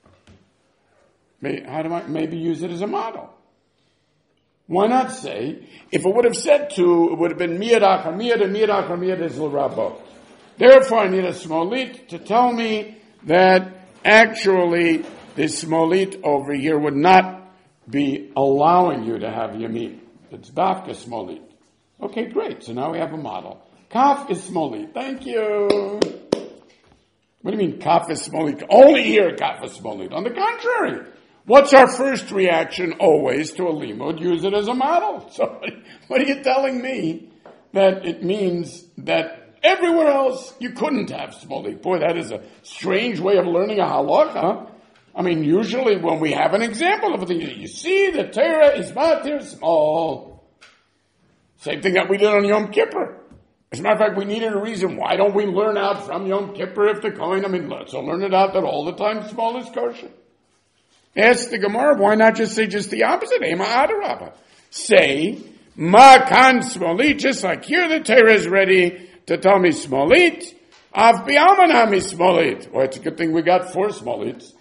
Speaker 1: May, how do I maybe use it as a model? Why not say, if it would have said to, it would have been miyad achar miyad, and miyad achar miyad is l'rabot. Therefore, I need a smolit to tell me that actually this smolit over here would not be allowing you to have yamin. It's dafka smolit. Okay, great. So now we have a model. Kaf is smolit. Thank you. What do you mean kaf is smolit? Only here kaf is smolit. On the contrary. What's our first reaction always to a limud? Use it as a model. So what are you telling me? That it means that everywhere else you couldn't have smolit. Boy, that is a strange way of learning a halacha. I mean, usually when we have an example of a thing, you see the Torah is matir small. Same thing that we did on Yom Kippur. As a matter of fact, we needed a reason. Why don't we learn out from Yom Kippur if the Kohen, I mean, let's learn it out that all the time small is kosher. Ask the Gemara, why not just say just the opposite? Ema adarabba. Say, ma kan smolit, just like here the Torah is ready to tell me smolit. Av bi'alman mi smolit. Well, it's a good thing we got four smolits.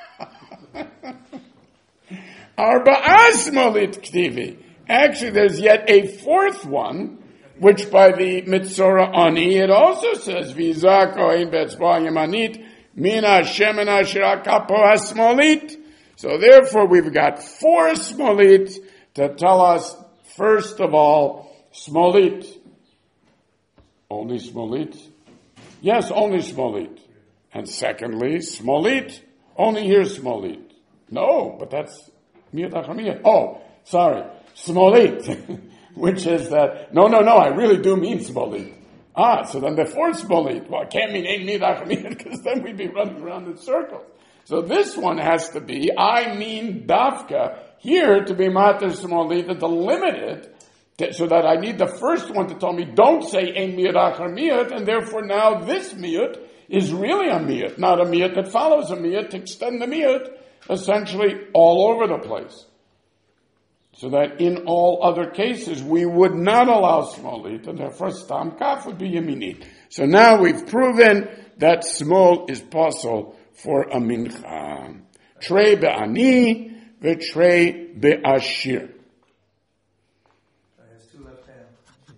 Speaker 1: Arba'a smolit ktivi. Actually, there's yet a fourth one, which by the Mitzora Ani, it also says, V'izah kohen betzbah yamanit, mina shemen asher kapo ha-smolit. So therefore, we've got four smolit to tell us, first of all, smolit. Only smolit? Yes, only smolit. And secondly, smolit. Only here smolit. No, but that's miyat achar miyat. Oh, sorry. Smolit. Which is that, no, no, no, I really do mean smolit. Ah, so then the fourth smolit. Well, it can't mean ain't miyat achar miyat, because then we'd be running around in circles. So this one has to be, I mean dafka, here to be mater smolit, to limit it, to, so that I need the first one to tell me, don't say ein miyat achar miyat, and therefore now this miyat is really a miyat, not a miyat that follows a miyat, to extend the miyat essentially all over the place. So that in all other cases, we would not allow smolit, and therefore stam kaf would be yaminit. So now we've proven that small is possible for a mincha. Trey be'ani, v'trey be'ashir.
Speaker 2: He has two left hands.